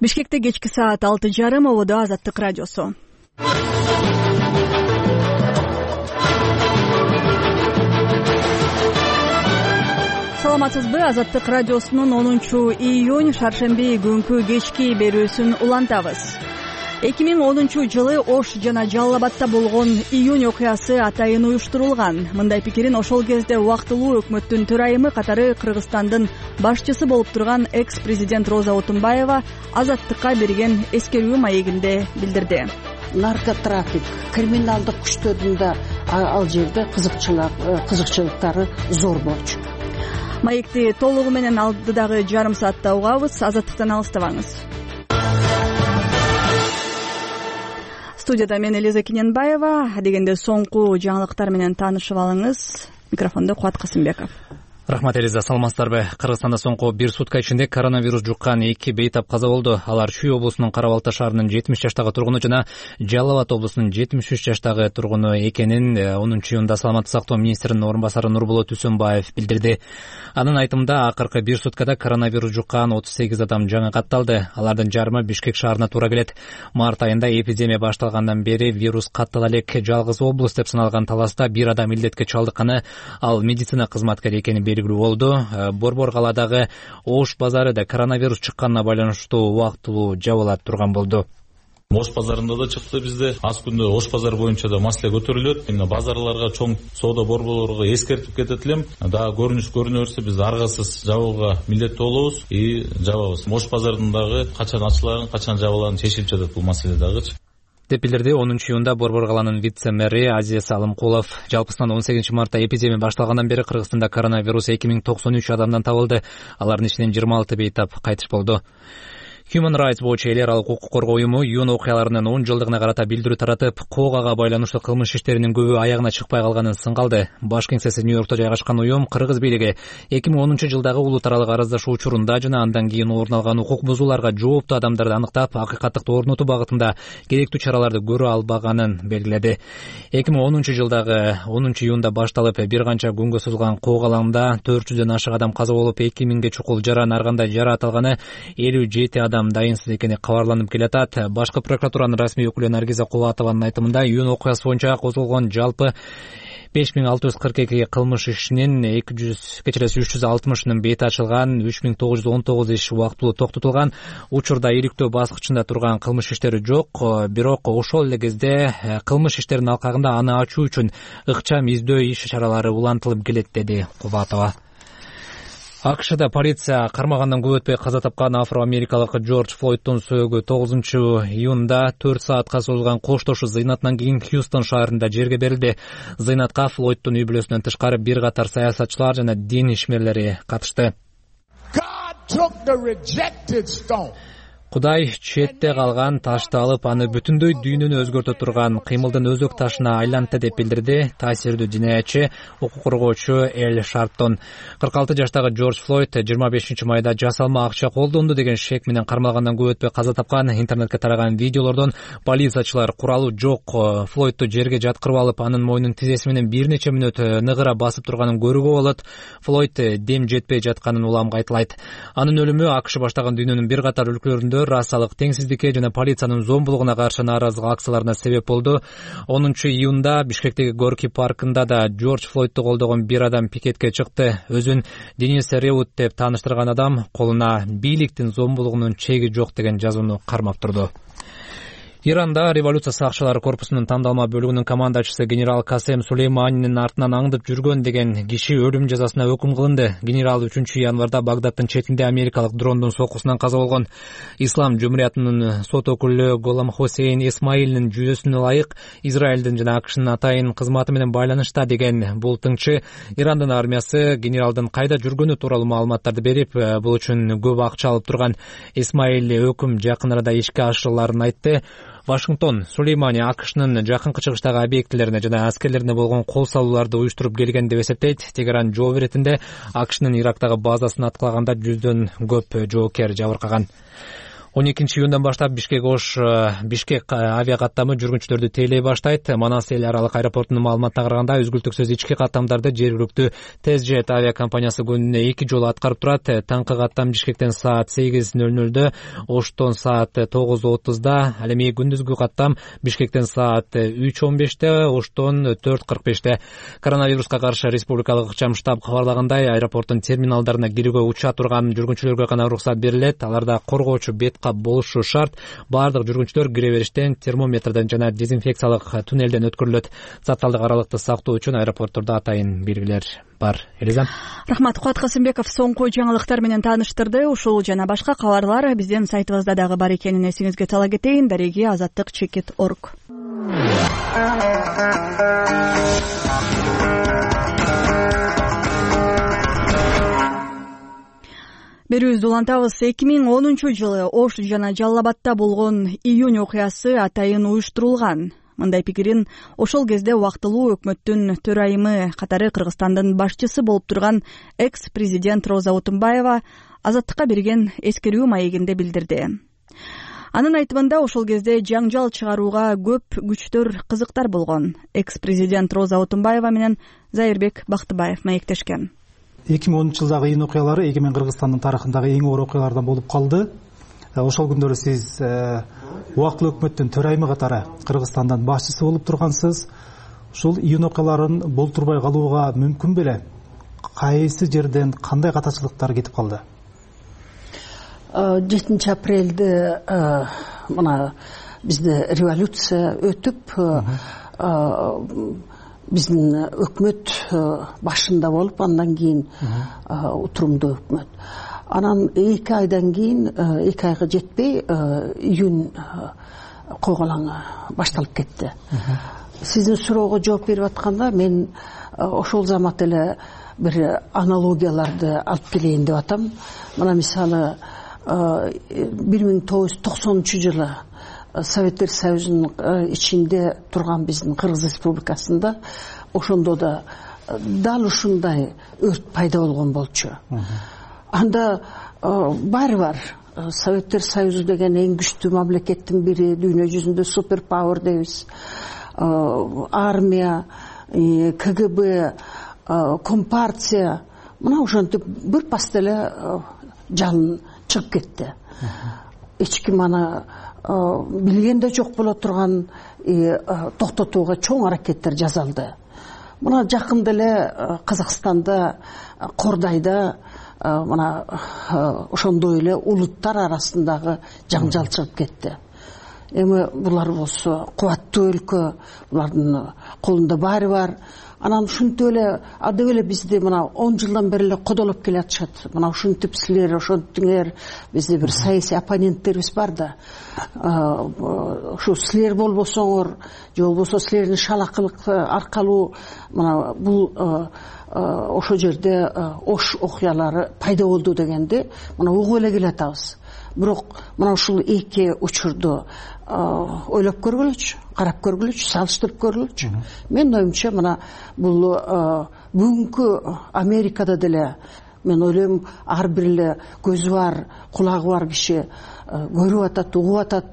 Бишкекте кечки саат 6:30 ободо Азаттык радиосу. Саламатсызбы? Азаттык радиосунун 10-июнь шаршемби күнкү кечки берүүсүн улантабыз. 2010-жылы Ош жана Жалал Абадта болгон июнь окуясы атайын уюштурулган. Мындай пикирин ошол кезде убактылуу өкмөттүн төрайымы катары Кыргызстандын башчысы болуп турган экс-президент Роза Отунбаева Азаттыкка берген эскерүү маегинде билдирди. Наркотрафик, криминалдык күчтөрдүн да ал жерде кызыкчылыктары зор болчу. Маекти толугу менен алдыдагы жарым саатта угабыз. Азаттыктан алыстабаңыз. Студияда мен Элиза Кененбаева. Дегенде соңку жаңылыктар менен таанышып алыңыз. Микрофондо Кубат Касымбеков. Рахмат, Элиза. Саламатсыздарбы? Кыргызстанда соңку бир сутка ичинде коронавирус жуккан 2 бейтап каза болду. Алар Чүй облусунун Кара-Балта шаарынын 70 жаштагы тургуну жана Жалал Абад облусунун 73 жаштагы тургуну экенин 10-июнда Саламаттык сактоо министринин орун басары Нурболот Үсөнбаев билдирди. Анын айтымында акыркы бир суткада коронавирус жуккан 38 адам жаңы катталды. Алардын жарымы Бишкек шаарына туура келет. Март айында эпидемия башталгандан бери вирус каттала элек жалгыз облус деп саналган Таласта бир адам илдетке чалдыкканы, ал медицина кызматкери экени белгилүү болду. Борбор калаадагы Ош базары да коронавирус чыкканына байланыштуу убактылуу жабыла турган болду. Ош базарында да чыкты бизде. Аз күндө Ош базар боюнча да маселе көтөрүлөт. Базарларга, чоң соода борборлорго эскертип кетет элем. Дагы көрүнө берсе биз аргасыз жабууга милдеттүү болобуз жабабыз. Ош базарындагы качан ачыларын, качан жабыларын чечилип жатат бул маселе дагычы. Деп билдирди 10-июнда Борбор калаанын вице-мэри Азия Салымкулов. Жалпысынан 18 мартта эпидемия башталгандан бери Кыргызстанда коронавирус 2093 адамдан табылды. Алардын ичинен 26 бейтап кайтыш болду. Human Rights Watch эл аралык укук коргоо уюму июнь окуяларынын 10 жылдыгына карата билдирүү таратып, коогага байланыштуу кылмыш иштеринин көбү аягына чыкпай калганын сынгалды. Баш кеңсеси Нью-Йоркто жайгашкан уюм Кыргыз бийлиги 2010 жылдагы улуу таралык араздашуу учурунда жана андан кийин орун алган укук бузууларга жооптуу адамдарды аныктап, акыйкаттыкты орнотуу багытында керектүү чараларды көрө албаганын белгиледи. 2010 жылдагы 10-июнда башталып бир канча күнгө созулган коог алаңында 400дөн ашык адам каза болуп, 2000ге чукул жара, ар кандай жараат алганы, 57 адам дайынсыз экени кабарланып келатат. Башкы прокуратуранын расмий өкүлү Наргиза Кулатованын айтымында июнь окуясы боюнча козголгон жалпы 5642 кылмыш ишинин 360-нын бети ачылган, 3919 иш убактылуу токтотулган. Учурда иликтөө баскычында турган кылмыш иштери жок, бирок ошол эле кезде кылмыш иштеринин алкагында аны ачуу үчүн ыкчам издөө иш-чаралары улантылып келет, деди Кулатова. АКШда полиция кармагандан көп өтпөй каза тапкан афро-америкалык Джордж Флойдтун сөөгү 9-июнда 4 саатка созулган коштошуу зыйнатынан кийин Хьюстон шаарында жерге берилди. Зыйнатка Флойдтун үй бүлөсүнөн тышкары бир катар саясатчылар жана дин ишмерлери катышты. Кудай четте калган ташты алып, аны бүтүндөй дүйнөнү өзгөртө турган кыймылдын өзөк ташына айлантты, деп билдирди таасирдүү динаятчы, укук коргоочу Эл Шарптон. 46 жаштагы Джордж Флойд 25 майда жасалма акча колдонду деген шек менен кармалгандан көп өтпөй каза тапкан. Интернетке тараган видеолордон полициячылар куралы жок Флойдту жерге жаткырып алып, анын мойнун тизеси менен бир нече мүнөт ныгыра басып турганын көрүүгө болот. Флойд дем жетпей жатканын уламга айтылайт. Анын өлүмү АКШ баштаган дүйнөнүн бир катар өлкөлөрүндө расалык теңсиздикке жана полициянын зомбулугуна каршы нааразылык акцияларына себеп болду. 10-июнда Бишкектеги Горки паркында да Джордж Флойдту колдогон бир адам пикетке чыкты. Өзүн Денис Реут деп тааныштырган адам колуна бийликтин зомбулугунун чеги жок деген жазууну кармап турду. Иранда революция сакчылары корпусунун тандалма бөлүгүнүн командачысы генерал Касем Сулейманинин артынан аңдып жүргөн деген киши өлүм жазасына өкүм кылынды. Генерал 3-январда Багдадтын четинде америкалык дрондун сокусунан каза болгон. Ислам жумуриятынын сот өкүлү Голам Хосейн Исмаилдин жүйөсүнө ылайык Израилдин жана АКШнын атайын кызматы менен байланышта деген бул тыңчы Ирандын армиясы генералдын кайда жүргөнү тууралуу маалыматтарды берип, бул үчүн көп акча алып турган. Исмаил өкүм жакын арада ишке ашырыларын айтты. Вашингтон Сулеймани АКШнын жакынкы чыгыштагы объектилерине жана аскерлерине болгон кол салууларды уюштуруп келген деп эсептейт. Тегеран жооп иретинде АКШнын Ирактагы базасын аткалаганда 100дөн көп жоокер жабыркаган. 12 июндан баштап Бишкек авиа каттамы жүргүнчүлөрдү тейлей баштайт. Манас эл аралык аэропортунун маалыматына караганда үзгүлтүксүз ички каттамдарды жергиликтүү TezJet авиакомпаниясы күнүнө 2 жолу аткарып турат. Таңкы каттам Бишкектен саат 8:00, Оштон саат 9:30, ал эми күндүзгү каттам Бишкектен саат 3:15, Оштон 4:45. Коронавируска каршы республикалык ыкчам штаб кабарлагандай, аэропорттун терминалдарына кирүүгө уча турган жүргүнчүлөргө гана уруксат берилет. Аларда коргоочу бет кап болушу шарт. Баардык жүргүнчүлөр кире бериштен термометрден жана дезинфекциялык туннелден өткөрүлөт. Затталдык аралыкты сактоо үчүн аэропорттордо атайын белгилер бар. Элиза. Рахмат. Куат Касымбеков соңку жаңылыктар менен тааныштырды. Ушул жана башка кабарлар биздин сайтыбызда дагы бар экенин эсиңизге сала кетейин. Дареги azаттык.org. Берүүбүздү улантабыз. 2010 жылы Ош жана Жалал Абадта болгон июнь окуясы атайын уюштурулган. Мындай пикирин ошол кезде убактылуу өкмөттүн төрайымы катары Кыргызстандын башчысы болуп турган экс-президент Роза Отунбаева Азаттыкка берген эскерүү маегинде билдирди. Анын айтымында ошол кезде жаңжал чыгарууга көп күчтөр, кызыктар болгон. Экс-президент Роза Отунбаева менен Зайырбек Бактыбаев маектешкен. 2010 жылдагы июнь окуялары эгемен Кыргызстандын тарыхындагы эң оор окуялардан болуп калды. Ошол күндөрү сиз убактылуу өкмөттүн төрайымы катары Кыргызстандын башчысы болуп тургансыз. Ушул июнь окуяларын болтурбай калууга мүмкүн беле? Кайсы жерден кандай катачылыктар кетип калды? 7 апрелде мына бизде революция өтүп, биздин өкмөт башында болуп, андан кийин утурумдуу өкмөт. Анан 2 айдан кийин, 2 айга жетпей, июнь койголаңы башталып кетти. Сиздин суроого жооп берип атканда, мен ошол замат эле бир аналогияларды алып келейин деп атам. Мына мисалы 1990 жылы Советтер Союзунун ичинде турган биздин Кыргыз Республикасында ошондо да дал ушундай өрт пайда болгон болчу. Анда баары бар. Советтер Союзу деген эң күчтүү мамлекеттин бири, дүйнө жүзүндө супер пауэр дейбиз. Армия, КГБ, Компартия, мына ошентип бир паста эле жалын чыгып кетти. Эч ким аны билген да жок боло турган, токтотууга чоң аракеттер жасалды. Мына жакында эле Казакстанда, Кордайда мына ошондой эле улуттар арасындагы жаңжал чыгып кетти. Эми булар болсо кубаттуу өлкө, булардын колунда баары бар. Анан ушинтип эле адып эле бизди мына 10 жылдан бери эле кодолоп келатышат. Мына ушинтип силер, ошентиңер, бизде бир саясий оппоненттерибиз бар да. Ушу силер болбосоңор, же болбосо силердин шалакылык аркалуу мына бул ошол жерде Ош окуялары пайда болду дегенди мына угуп эле келатабыз. Бирок мына ушул эки учурду ойлоп көргүлөчү, карап көргүлөчү, салыштырып көргүлөчү. Мен оюмча мына бул бүгүнкү Америкада деле мен ойлойм ар бир эле көзү бар, кулагы бар киши көрүп атат, угуп атат.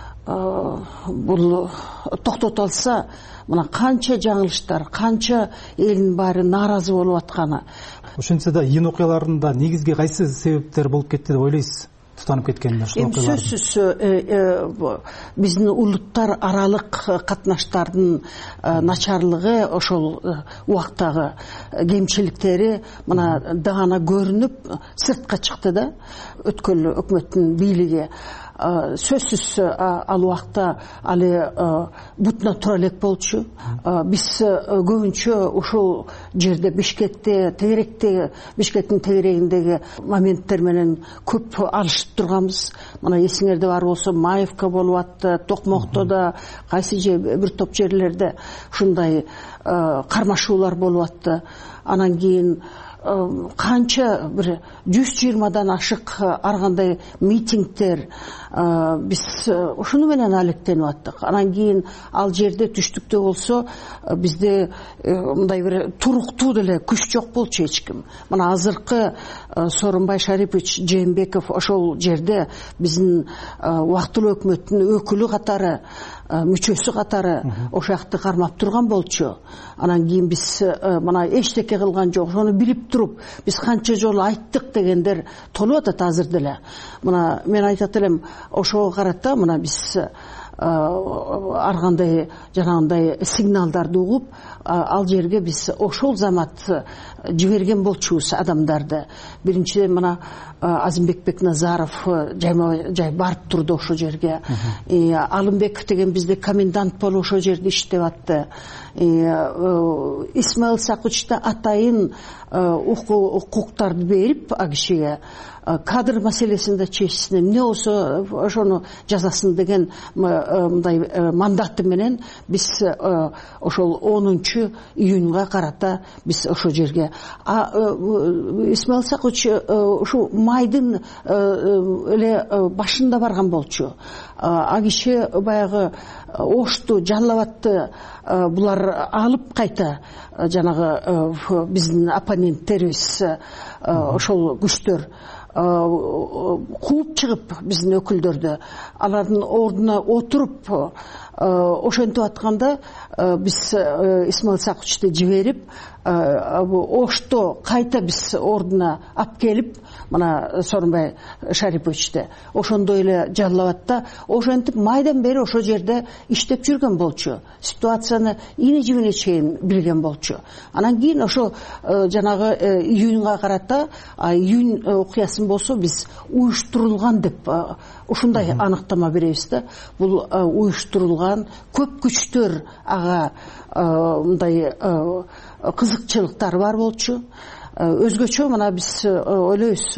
Бул токтото алса, мына канча жаңылыштар, канча элдин баары нааразы болуп атканы. Ошентсе да июнь окуяларында негизги кайсы себептер болуп кетти деп ойлойсуз? Тутанып кеткенин ошол окуялар. Сөзсүз биздин улуттар аралык катнаштардын начарлыгы, ошол убактагы кемчиликтери мына даана көрүнүп сыртка чыкты да. Өткөн өкмөттүн бийлиги сөзсүз ал убакта али бутуна тура элек болчу. Биз көбүнчө ушул жерде Бишкекте, тегеректе, Бишкектин тегерегиндеги моменттер менен көп алышып турганбыз. Мына эсиңерде бар болсо Маевка болуп атты, Токмокто да, кайсы бир топ жерлерде ушундай кармашуулар болуп атты. Анан кийин канча бир 120 ашык ар кандай митингдер биз ушуну менен алектенип аттык. Анан кийин ал жерде түштүктө болсо бизде мындай бир туруктуу деле күч жок болчу эч ким. Мына азыркы Сооронбай Шарипович Жээнбеков ошол жерде биздин убактылуу өкмөттүн өкүлү катары, мүчөсү катары ошол жакты кармап турган болчу. Анан кийин биз мына эчтеке кылган жок. Ошону билип туруп биз канча жолу айттык дегендер толуп атат азыр деле. Мына мен айтат элем, ошого карата мына биз ар кандай жанагындай сигналдарды угуп ал жерге биз ошол замат жиберген болчубуз адамдарды. Биринчиден мына Азимбек Бекназаров жайма жай барып турду ошол жерге. Алымбеков деген бизде комендант болуп ошол жерде иштеп атты. Исмаил Сакыч да атайын укуктарды берип а кишиге кадр маселесинде чечсин, эмне болсо ошону жазасын деген мындай мандаты менен биз ошол 10 июнга карата биз ошол жерге Исмаил Сакыч ушу майдын эле башында барган болчу. А киши баягы Ошту, Жалал-Абадты булар алып кайта жанагы биздин оппоненттерибиз ошол күчтөр кууп чыгып биздин өкүлдөрдү алардын ордуна отуруп ошентип атканда биз Исмаил Сакычты жиберип Ошто кайта биз ордуна алып келип мына Сооронбай Шариповичти ошондой эле Жалал-Абадта ошентип майдан бери ошол жерде иштеп жүргөн болчу. Ситуацияны ини жибине чейин билген болчу. Анан кийин ошо жанагы июнга карата июнь окуясын болсо биз уюштурулган деп ушундай аныктама беребиз да. Бул уюштурулган көп күчтөр ага мындай кызыкчылыктар бар болчу. Өзгөчө мына биз ойлойбуз,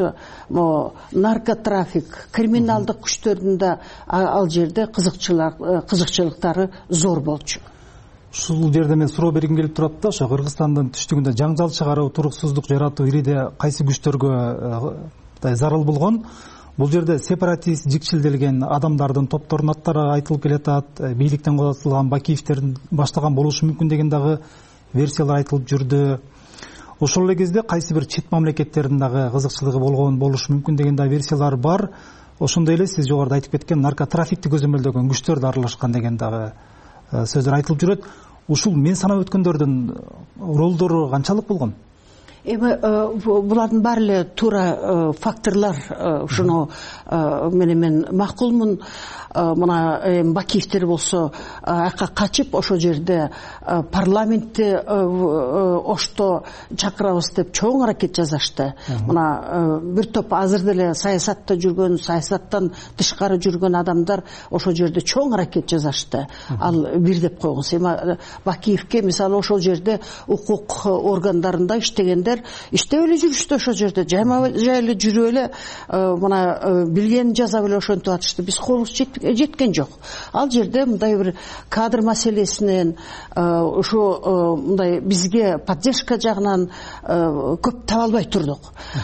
наркотрафик, криминалдык күчтөрдүн да ал жерде кызыкчылыктары зор болчу. Ушул жерде мен суроо бергим келип турат да, ошо Кыргызстандын түштүгүндө жаңжал чыгаруу, туруксуздук жаратуу ириде кайсы күчтөргө зарыл болгон? Бул жерде сепаратист, жикчилделген адамдардын топторунун аттары айтылып келатат, бийликтен козотулган Бакиевтердин баштаган болушу мүмкүн деген дагы версиялар айтылып жүрдү. Ошол эле кезде кайсы бир чет мамлекеттердин дагы кызыкчылыгы болгон болушу мүмкүн деген да версиялар бар. Ошондой эле сиз жогоруда айтып кеткен наркотрафикти көзөмөлдөгөн күчтөр да аралашкан деген дагы сөздөр айтылып жүрөт. Ушул мен санап өткөндөрдүн ролдору канчалык болгон? Булардын баары эле туура факторлор. Ушуну мен макулмун. Мына Бакиевтер болсо акка качып ошол жерде парламентти Ошто чакырабыз деп чоң аракет жасашты. Мына бир топ азыр деле саясатта жүргөн, саясаттан тышкары жүргөн адамдар ошол жерде чоң аракет жасашты. Ал бир деп койгус. Эми Бакиевке мисалы ошол жерде укук органдарында иштегендер иштеп эле жүрүштү ошол жерде. Жайма жай эле жүрүп эле мына билген жазап эле ошентип атышты. Биз колубуз жеткен жок. Ал жерде мындай бир кадр маселесинен ушу мындай бизге поддержка жагынан көп таба албай турдук.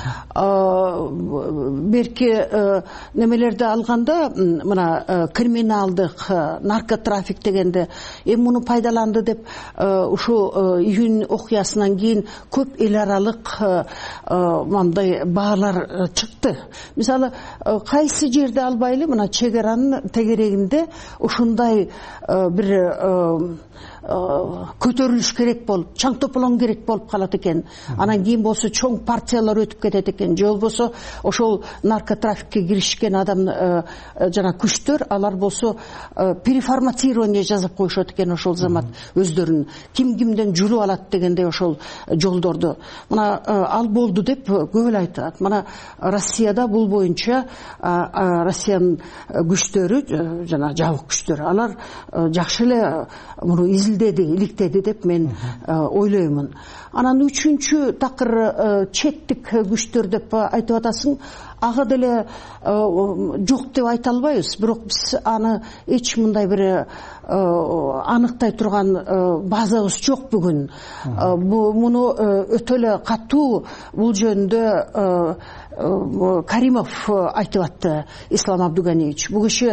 Берки немелерди алганда мына криминалдык, наркотрафик дегенде муну пайдаланды деп ушу июнь окуясынан кийин көп эл аралык мындай баалар чыкты. Мисалы кайсы жерде албайлы мына чек аранын тегерегинде ушундай бир көтөрүлүш керек болуп, чаң тополоң керек болуп калат экен. Анан кийин болсо чоң партиялар өтүп кетет экен. Же болбосо ошол наркотрафикке киришкен адам жана күчтөр алар болсо переформатирование жасап коюшат экен ошол замат өздөрүн. Ким кимден жүрүп алат дегендей ошол жолдорду. Мына ал болду деп көп эле айтат. Мына Россияда бул боюнча Россиянын күчтөрү жана жабык күчтөр алар жакшы эле муну иликтеди деп мен ойлоймун. Анан үчүнчү такыр четтик күчтөр деп айтып атасың. ага деле жок деп айта албайбыз, бирок биз аны эч мындай бир аныктай турган базабыз жок бүгүн. Муну өтө эле катуу бул жөнүндө Каримов айтып атты, Ислам Абдуганиевич. Бул киши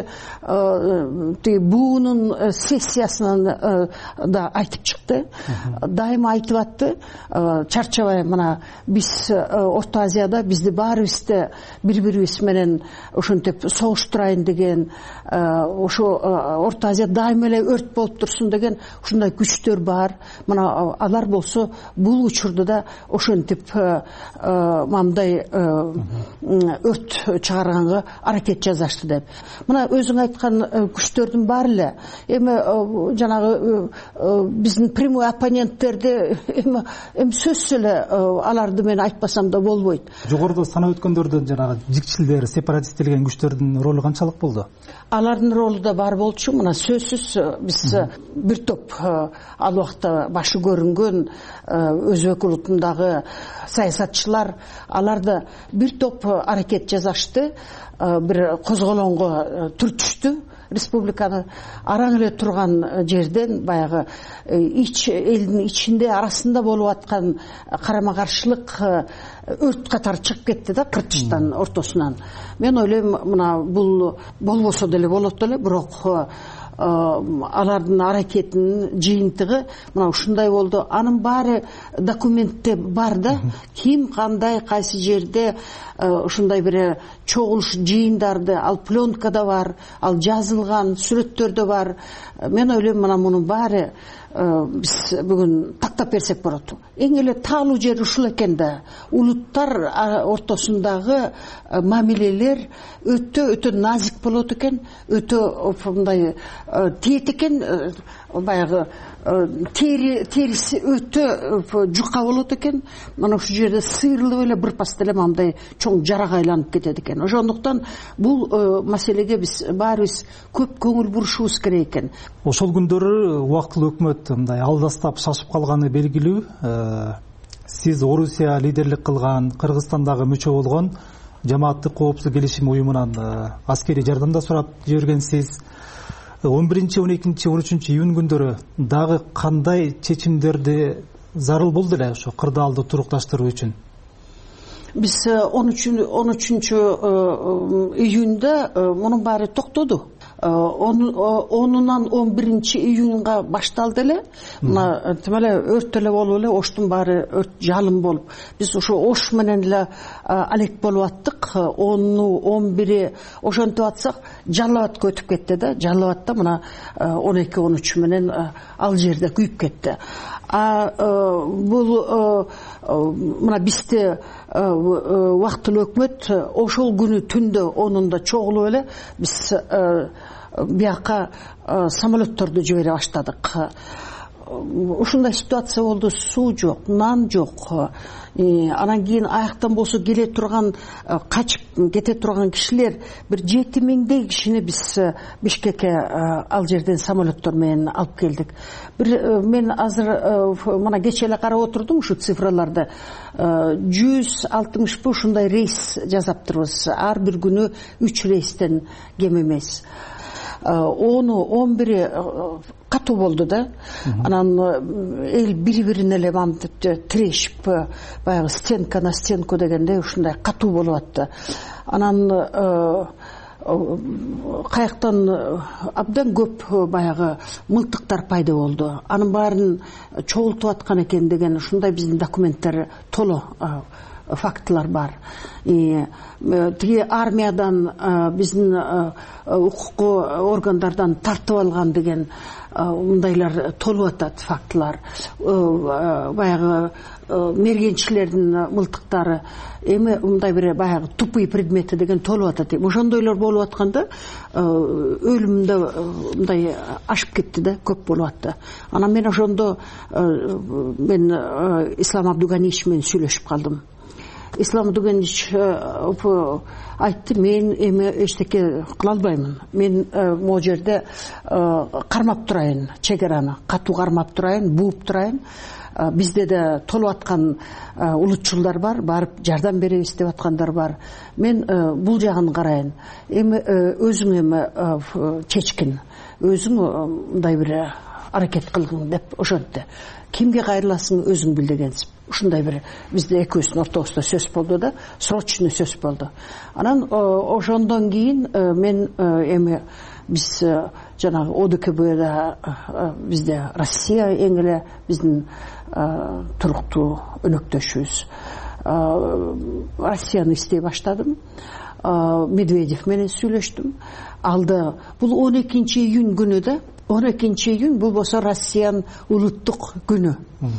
буунун сессиясынан да айтып чыкты. Дайыма айтып атты, чарчабай, мына биз Орто Азияда бизди баарыбызды бири-бирибиз менен ошентип согуштурайын деген, ошо Орто Азия дайыма эле өрт болуп турсун деген ушундай күчтөр бар. Мына алар болсо бул учурда да ошентип мындай өрт чыгарганга аракет жасашты деп. Мына өзүң айткан күчтөрдүн баары эле эми жанагы биздин прямой оппоненттерди эми сөзсүз эле аларды мен айтпасам да болбойт. Жогоруда санап өткөндөрдөн жанагы жикчилдер, сепаратист деген күчтөрдүн ролу канчалык болду? Алардын ролу да бар болчу. Мына сөзсүз биз бир топ ал убакта башы көрүнгөн өзбек улутундагы саясатчылар, алар да бир топ аракет жасашты, бир козголоңго түртүштү республиканы. Араң эле турган жерден баягы элдин ичинде арасында болуп аткан карама каршылык өрт катары чыгып кетти да, кыртыштан ортосунан. Мен ойлойм, мына бул болбосо деле болот эле, бирок алардын аракетинин жыйынтыгы мына ушундай болду. Анын баары документте бар да, ким кандай кайсы жерде ушундай бир чогулуш жыйындарды, ал пленкада бар, ал жазылган сүрөттөрдө бар. Мен ойлойм, мына мунун баары биз бүгүн тактап берсек болот. Эң эле таалуу жери ушул экен да. Улуттар ортосундагы мамилелер өтө назик болот экен, өтө мындай тиет экен, баягы териси өтө жука болот экен. Мына ушул жерде сыйрылып эле бир пас деле мындай чоң жарага айланып кетет экен. Ошондуктан бул маселеге биз баарыбыз көп көңүл бурушубуз керек экен. Ошол күндөрү убактылуу өкмөт мындай алдастап шашып калганы белгилүү. Сиз Орусия лидерлик кылган, Кыргызстандагы мүчө болгон Жамааттык коопсуздук келишим уюмунан аскерий жардам да сурап жибергенсиз. 11-12-13 июнь күндөрү дагы кандай чечимдерди зарыл болду эле ошо кырдаалды турукташтыруу үчүн? Биз 13 июнда мунун баары токтоду. 10-нан 11 июнга башталды эле. Мына тим эле өрт эле болуп эле, оштун баары өрт жалын болуп. Биз ошо ош менен эле алек болуп аттык. 10-ну 11-и ошентип атсак, Жалал-Абадка өтүп кетти да. Жалал-Абадта мына 12-13 менен ал жерде күйүп кетти. Бул мына бизде убактылуу өкмөт ошол күнү түндө 10-унда чогулуп эле биз бияка самолетторду жибере баштадык. Ушундай ситуация болду. Суу жок, нан жок. Анан кийин аяктан болсо келе турган, качып кете турган кишилер бир 7000дей кишини биз Бишкекке ал жерден самолеттор менен алып келдик. Мен азыр мына кече эле карап отурдум ушу цифраларды. 160 ушундай рейс жасаптырбыз. Ар бир күнү 3 рейстен кем эмес. 10-11 катуу болду да. Анан эл бири-бирине эле мантип тирешип, баягы стенка на стенку дегенде ушундай катуу болуп атты. Анан каяктан абдан көп баягы мылтыктар пайда болду. Анын баарын чогултуп аткан экен деген ушундай биздин документтер толо фактылар бар. Тиги армиядан, биздин укуктуу органдардан тартып алган деген мындайлар толуп атат фактылар. Баягы мергенчилердин мылтыктары, эми мындай бир баягы тупый предмети деген толуп атат. Ошондойлор болуп атканда өлүм да мындай ашып кетти да, көп болуп атты. Анан мен ошондо Ислам Абдуганиевич менен сүйлөшүп калдым. Ислам Дуганович айтты, мен эми эчтеке кыла албаймын, мен могу жерде кармап турайын, чек араны катуу кармап турайын, бууп турайын. Бизде де толуп аткан улутчулдар бар, барып жардам беребиз деп аткандар бар. Мен бул жагын карайын. Эми өзүң эми чечкин, өзүң мындай бир аракет кылгын деп ошентти. Кимге кайрыласың өзүң бил дегенсип. Ушундай бир бизде экөөбүздүн ортобузда сөз болду да, срочный сөз болду. Анан ошондон кийин мен эми биз жанагы ОДКБда бизде Россия эң эле биздин туруктуу өнөктөшүбүз. Россияны издей баштадым. Медведев менен сүйлөштүм. Алды бул 12 июнь күнү да, 12 июнь бул болсо Россиянын улуттук күнү.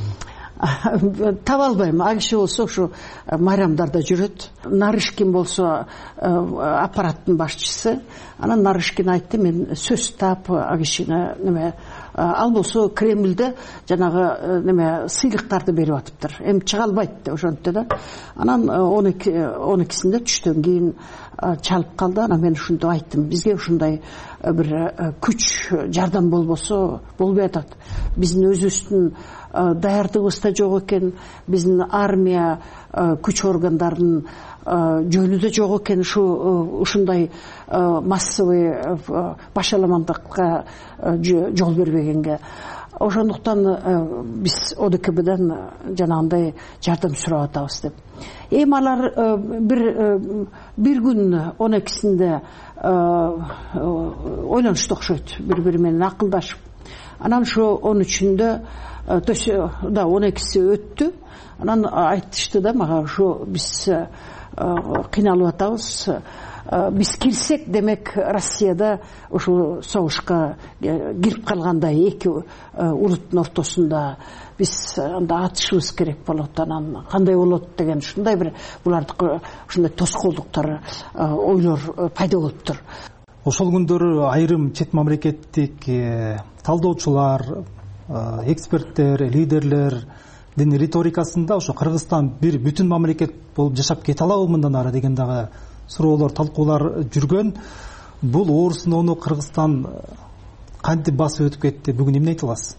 Таба албайм. Ал киши болсо ушу майрамдарда жүрөт. Нарышкин болсо аппараттын башчысы. Анан Нарышкин айтты, мен сөз таап ал кишине неме, ал болсо Кремльде жанагы неме сыйлыктарды берип атыптыр. Эми чыга албайт деп ошентти да. Анан 12-синде түштөн кийин чалып калды. Анан мен ушинтип айттым, бизге ушундай бир күч жардам болбосо болбой атат. Биздин өзүбүздүн даярдыгыбыз да жок экен, биздин армия күч органдарынын жөнүдө жок экен, ушундай массовый башаламандыкка жол бербегенге. Ошондуктан биз ОДКБдан жанагындай жардам сурап атабыз деп. Эми алар бир күн 12-синде ойлонушту окшойт, бири-бири менен акылдашып. Анан ошо 13-үндө да 12-си өттү. Анан айтышты да мага, ошо биз кыйналып атабыз. Биз кирсек, демек Россияда ошо согушка кирип калгандай эки улуттун ортосунда биз анда атышыбыз керек болот. Анан кандай болот деген ушундай бир булардыкы ушундай тоскоолдуктар, ойлор пайда болуптур. Ошол күндөрү айрым чет мамлекеттик талдоочулар, эксперттер, лидерлердин риторикасында ошо Кыргызстан бир бүтүн мамлекет болуп жашап кете алабы мындан ары деген дагы суроолор, талкуулар жүргөн. Бул оорусуну Кыргызстан кантип басып өтүп кетти? Бүгүн эмне айта аласыз?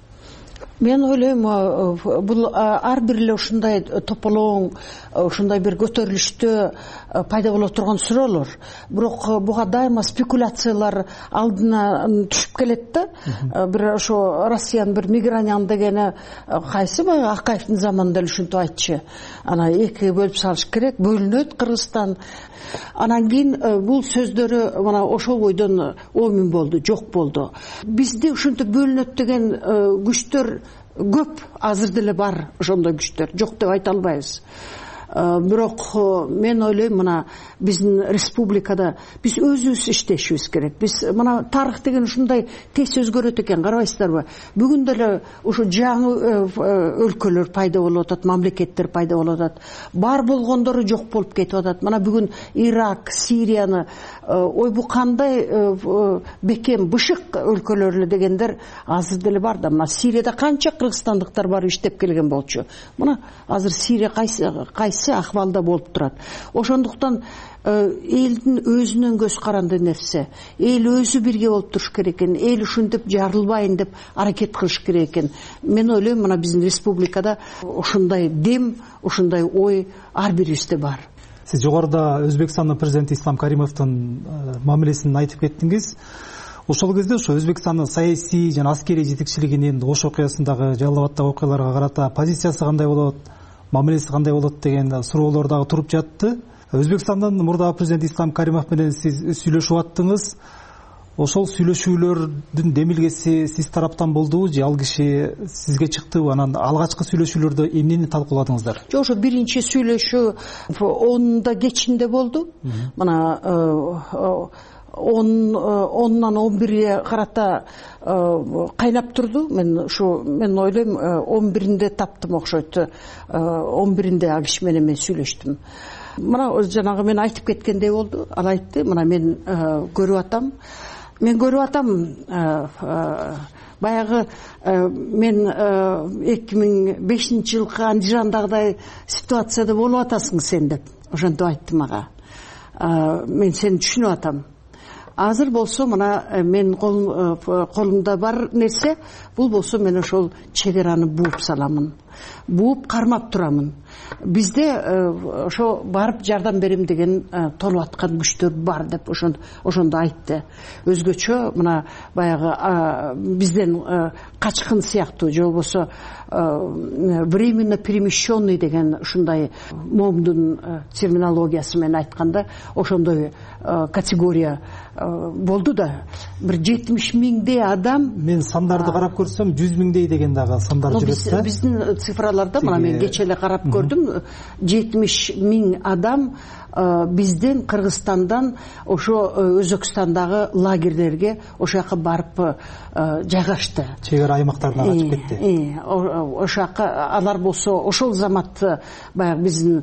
Мен ойлойм, бул ар бир эле ушундай тополоң, ушундай бир көтөрүлүштө пайда боло турган суроолор. Бирок буга дайыма спекуляциялар алдына түшүп келет да. Бир ошо Россиянын бир Мигранян дегени кайсы баягы Акаевдин заманында эле ушинтип айтчу. Ана экиге бөлүп салыш керек, бөлүнөт Кыргызстан. Анан кийин бул сөздөрү мына ошол бойдон оомин болду, жок болду. Бизде ушинтип бөлүнөт деген күчтөр көп, азыр деле бар ошондой күчтөр, жок деп айта албайбыз. Бирок мен ойлойм, мына биздин республикада биз өзүбүз иштешибиз керек. Биз мына тарых деген ушундай тез өзгөрөт экен, карабайсыздарбы? Бүгүн деле ушу жаңы өлкөлөр пайда болуп атат, мамлекеттер пайда болуп атат. Бар болгондору жок болуп кетип атат. Мына бүгүн Ирак, Сирияны ойбу кандай бекем бышык өлкөлөр эле дегендер азыр деле бар да. Мына Сирияда канча кыргызстандыктар барып иштеп келген болчу. Мына азыр Сирия кайсы акыбалда болуп турат. Ошондуктан элдин өзүнөн көз каранды нерсе. Эл өзү бирге болуп туруш керек экен. Эл ушинтип жарылбайын деп аракет кылыш керек экен. Мен ойлойм, мына биздин республикада ушундай дем, ушундай ой ар бирибизде бар. Сиз жогоруда Өзбекстандын президенти Ислам Каримовдун мамилесин айтып кеттиңиз. Ошол кезде ошо Өзбекстандын саясий жана аскерий жетекчилигинин Ош окуясындагы Жалал Абаддагы окуяларга карата позициясы кандай болот, мамилеси кандай болот деген суроолор дагы туруп жатты. Өзбекстандын мурдагы президенти Ислам Каримов менен сиз сүйлөшүп аттыңыз. Ошол сүйлөшүүлөрдүн демилгеси сиз тараптан болдубу же ал киши сизге чыктыбы? Анан алгачкы сүйлөшүүлөрдө эмнени талкууладыңыздар? Жок, ошо биринчи сүйлөшүү 10-да кечинде болду. Мына 10-нан 11-ге карата кайнап турду. Мен ойлойм 11-инде таптым окшойт. 11-инде ал киши менен мен сүйлөштүм. Мына жанагы мен айтып кеткендей болду. Ал айтты, мына мен көрүп атам. баягы мен 2005 жылкы Андижандагыдай ситуацияда болуп атасың сен деп ошентип айтты мага. Мен сени түшүнүп атам. Азыр болсо мына мен колумда бар нерсе, бул болсо мен ошол чегараны бууп саламын. Бууп кармап турамын. Бизде ошо барып жардам берем деген толуп аткан күчтөр бар деп ошондо айтты. Өзгөчө мына баягы бизден качкын сыяктуу же болбосо временно перемещенный деген ушундай момдун терминологиясы менен айтканда ошондой категория болду да. Бир 70 миңдей адам. Мен сандарды карап көрсөм 100 миңдей деген дагы сандар жүрөт да. Биздин цифраларда мына мен кече эле карап көрдүм. 70 миң адам бизден Кыргызстандан ошо Өзбекстандагы лагерлерге ошо жака барып жайгашты. Чегара аймактарына качып кетти. Ошо жака алар болсо ошол замат баягы биздин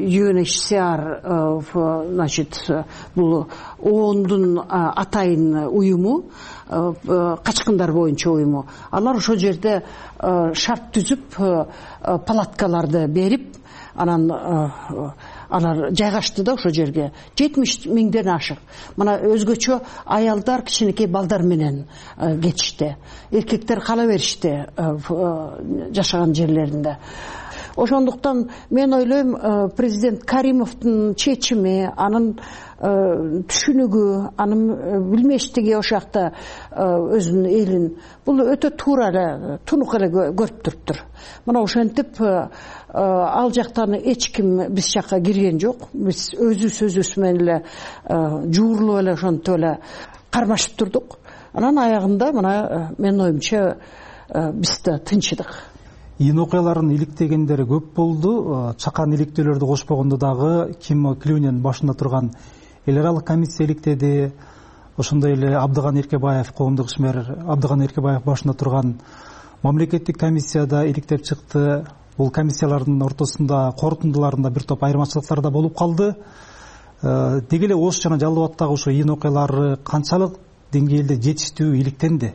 UNHCR значит бул ООНдун атайын уюму, качкындар боюнча уюму. Алар ошол жерде шарт түзүп палаткаларды берип, анан алар жайгашты да ошо жерге. 70 миңден ашык. Мына өзгөчө аялдар кичинекей балдар менен кетишти. Эркектер кала беришти жашаган жерлеринде. Ошондуктан мен ойлойм, президент Каримовдун чечими, анын түшүнүгү, анын билмештиги ошо жакта өзүнүн элин бул өтө туура эле, тунук эле көрүп туруптур. Мына ошентип ал жактан эч ким биз жакка кирген жок. Биз өзүбүз менен эле жуурлуп эле ошентип эле кармашып турдук. Анан аягында мына менин оюмча биз да тынчыдык. Ийин окуялардын иликтегендери көп болду. Чакан иликтөөлөрдү кошпогондо дагы Ким Клюнен башында турган эл аралык комиссия иликтеди. Ошондой эле Абдыган Эркебаев, коомдук ишмер Абдыган Эркебаев башында турган мамлекеттик комиссияда иликтеп чыкты. Бул комиссиялардын ортосунда корутундуларында бир топ айырмачылыктар да болуп калды. Деги эле Ош жана Жалал Абадтагы ошо ийин окуялары канчалык деңгээлде жетиштүү иликтенди?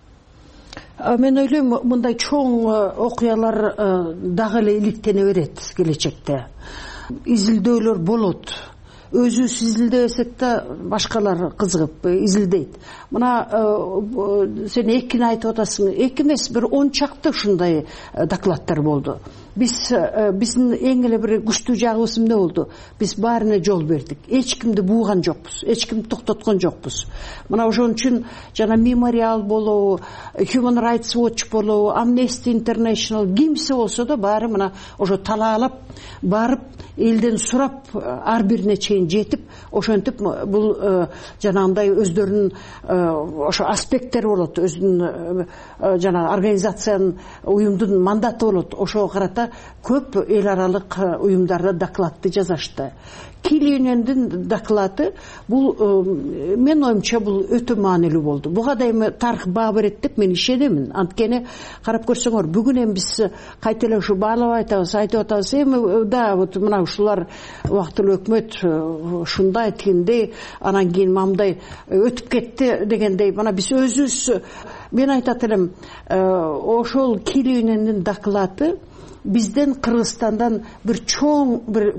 Мен ойлойм, мындай чоң окуялар дагы эле иликтене берет келечекте. Изилдөөлөр болот. Өзүбүз изилдебесек да башкалар кызыгып изилдейт. Мына сен экини айтып атасың. Эки эмес, бир 10 чакты ушундай докладдар болду. Биздин эң эле бир күчтүү жагыбыз эмне болду? Биз баарына жол бердик. Эч кимди бууган жокпуз, эч кимди токтоткон жокпуз. Мына ошон үчүн жана Мемориал болобу, Human Rights Watch болобу, Amnesty International кимсе болсо да баары мына ошо талаалап барып элден сурап ар бирине чейин жетип, ошентип бул жанагындай өздөрүнүн ошо аспекттери болот, өзүнүн жана организациянын уюмдун мандаты болот. Ошого карата көп эл аралык уюмдарда докладты жазышты. Килинендин доклады бул мен оюмча бул өтө маанилүү болду. Буга да эми тарых баа берет деп мен ишенемин. Анткени карап көрсөңөр, бүгүн эми биз кайта эле ушу баалап айтып атабыз. Эми да вот мына ушулар убактылуу өкмөт ушундай тигиндей, анан кийин мамдай өтүп кетти дегендей. Мына биз өзүбүз, мен айтат элем, ошол Килинендин доклады бизден Кыргызстандан бир чоң бир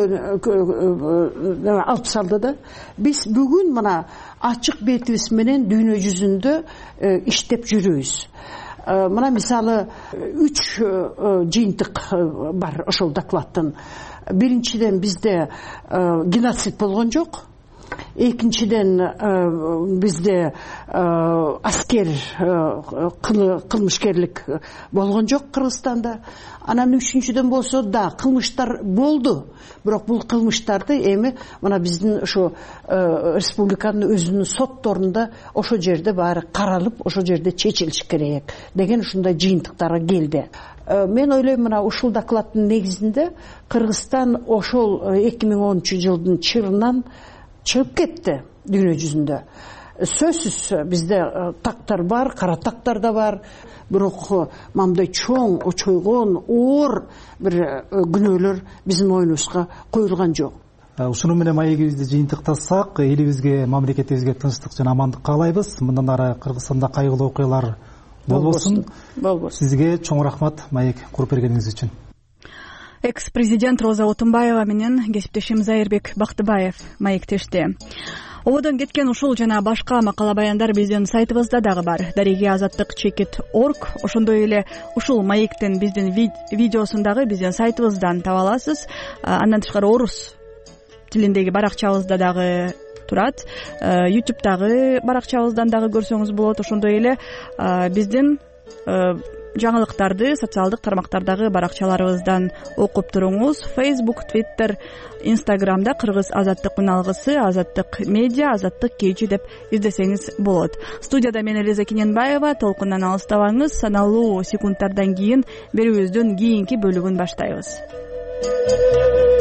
алып салды да. Биз бүгүн мына ачык бетибиз менен дүйнө жүзүндө иштеп жүрөбүз. Мына мисалы 3 жыйынтык бар ошол докладтын. Биринчиден бизде геноцид болгон жок. Экинчиден бизде аскер кылмышкерлик болгон жок Кыргызстанда. Анан үчүнчүдөн болсо да кылмыштар болду. Бирок бул кылмыштарды эми мына биздин ошо республиканын өзүнүн сотторунда ошо жерде баары каралып, ошо жерде чечилиш керек деген ушундай жыйынтыктарга келди. Мен ойлойм, мына ушул докладдын негизинде Кыргызстан ошол 2013-жылдын чырынан чыгып кетти дүйнө жүзүндө. Сөзсүз бизде тактар бар, кара тактар да бар. Бирок мамдай чоң, очойгон, оор бир күнөөлөр биздин моюнубузга коюлган жок. Ушуну менен маегибизди жыйынтыктасак, элибизге, мамлекетибизге тынчтык жана амандык каалайбыз. Мындан ары Кыргызстанда кайгылуу окуялар болбосун. Болбосун. Сизге чоң рахмат маек куруп бергениңиз үчүн. Экс-президент Роза Отунбаева менен кесиптешим Зайырбек Бактыбаев маектешти. Ободон кеткен ушул жана башка макала баяндар биздин сайтыбызда дагы бар. darigi-azattik.org. Ошондой эле ушул маектин биздин видеосун дагы биздин сайтыбыздан таба аласыз. Андан тышкары орус тилиндеги баракчабызда дагы турат. YouTube'дагы баракчабыздан дагы көрсөңүз болот. Ошондой эле биздин жаңылыктарды социалдык тармактардагы баракчаларыбыздан окуп туруңуз. Facebook, Twitter, Instagram'да Кыргыз Азаттык үналгысы, Азаттык медиа, Азаттык KG деп издесеңиз болот. Студияда мен Элиза Кененбаева. Толкундан алыстабаңыз. Саналуу секундтардан кийин берүүбүздүн кийинки бөлүгүн баштайбыз.